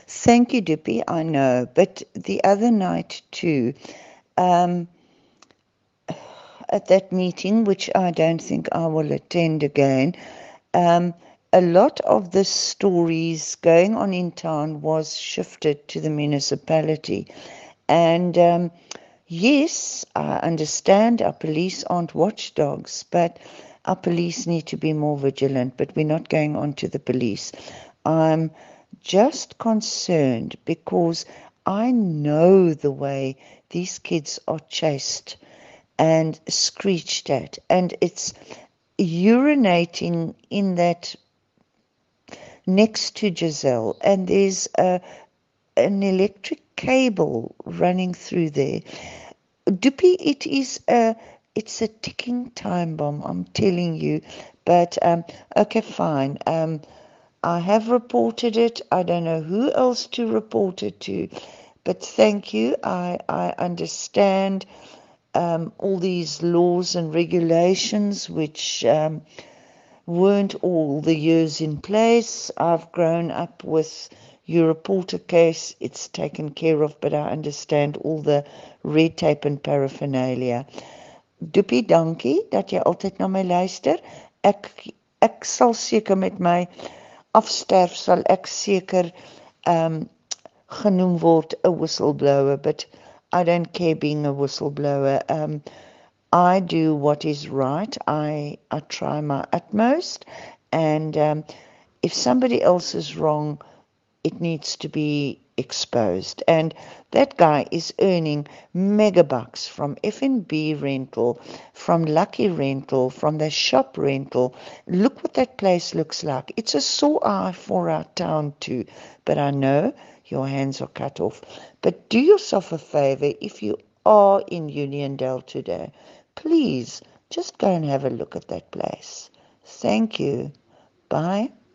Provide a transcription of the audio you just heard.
Thank you, Dippy. I know, but the other night too, um, at that meeting, which I don't think I will attend again, um, a lot of the stories going on in town was shifted to the municipality. And yes, I understand our police aren't watchdogs, but our police need to be more vigilant. But we're not going on to the police. I'm just concerned because I know the way these kids are chased and screeched at, and it's urinating in that next to Giselle, and there's an electric cable running through there. Dupi, it's a ticking time bomb, I'm telling you. But okay, fine. I have reported it. I don't know who else to report it to, but thank you. I understand all these laws and regulations which weren't all the years in place. I've grown up with your reporter case. It's taken care of, but I understand all the red tape and paraphernalia. Doopie, dankie dat jy altyd na my luister. Ek ek sal seker met my afsterf sal ek seker um genoem word 'n whistleblower, but I don't care being a whistleblower. I do what is right. I try my utmost, and if somebody else is wrong, it needs to be exposed. And that guy is earning megabucks from F&B rental, from Lucky Rental, from the shop rental. Look what that place looks like. It's a sore eye for our town too. But I know your hands are cut off. But do yourself a favor if you are in Uniondale today. Please just go and have a look at that place. Thank you. Bye.